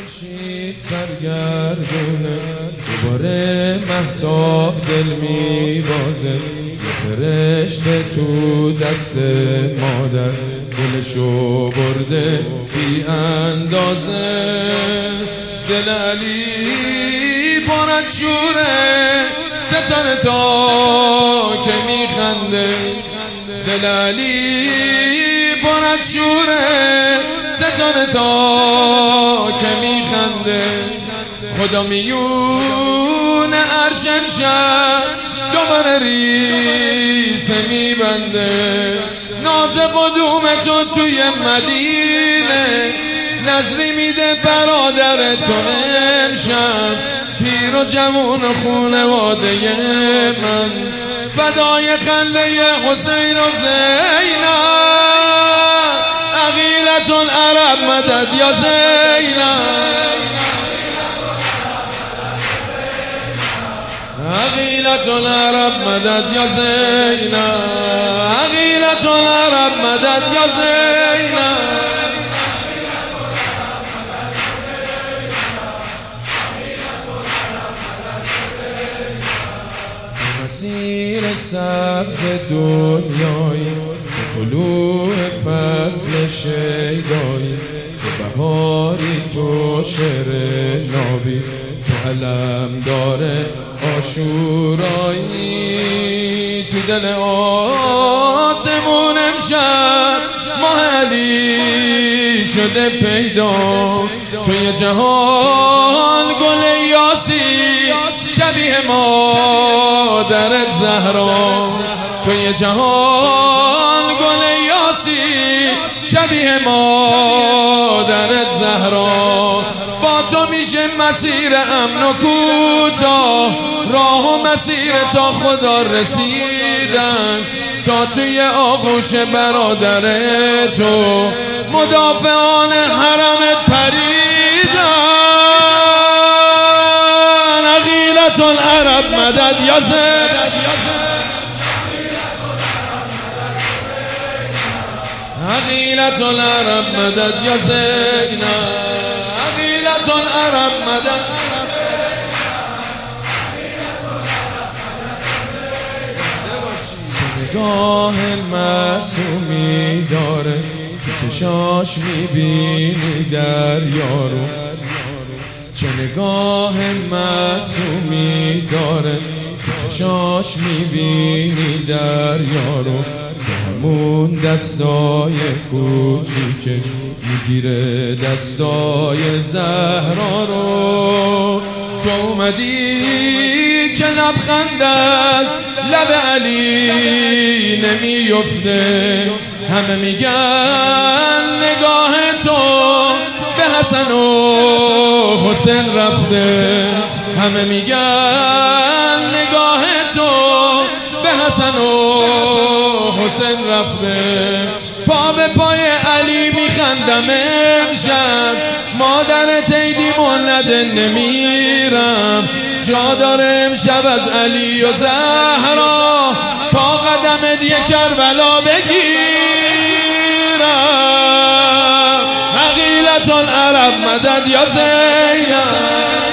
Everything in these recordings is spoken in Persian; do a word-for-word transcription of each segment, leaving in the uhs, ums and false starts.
خورشید سرگردونه، دوباره مهتاب دل میبازه. یه فرشته تو دست مادر دلشو برده بی اندازه. دل علی پر از شوره، ستاره تا که میخنده. دل علی پر از شوره، ستاره تا که میخنده. خدا میونه عرش امشب دوباره ریسه میبنده. ناز قدوم تو توی مدینه، نظری میده برادر تو امشب. پیر و جوون خونواده من، فدای خنده حسین و زینب. عقیلة العرب مدد یا زینب، عقیلة العرب مدد یا زینب، عقیلة العرب مدد یا زینب. مسیر سبز دنیایی، طلوع فصل شیدایی. تو بهاری، تو شعر نابی، تو علم داره آشورایی. تو دل آسمون امشب ماه علی شده پیدا. توی جهان گل یاسی شبیه مادرت زهرا. توی جهان گل یاسی شبیه مادرت زهرا. با تو میشه مسیر امن و کوتاه، راه و مسیر تا خدا رسیدن. تا توی آغوش برادر تو مدافعان حرمت پریدن. عقیلة العرب مدد یا زینب، عقیلة العرب مدد یا زینب، عقیلة العرب مدد. نگاه معصومی داره، تو چشاش میبینی دریا رو. چه نگاه معصومی داره، تو چشاش میبینی دریا رو. همون دستای کوچیکش میگیره دستای زهرا رو. تو اومدی که لبخند از لب علی نمیفته. همه میگن نگاه تو به حسن و حسین رفته. همه میگن نگاه تو به حسن و حسین رفته. پا به پای علی میخندم امشب، مادر تیدی مولده نمیرم. جا داره امشب از علی و زهرا، پا قدمت یه کربلا بگیرم. عقیلة العرب مدد یا زینب،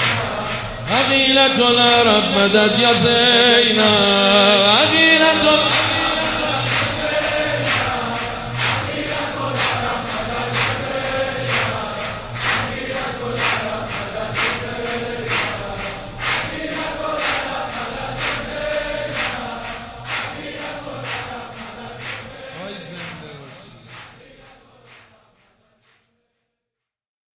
عقیلة العرب مدد یا زینب، عقیلة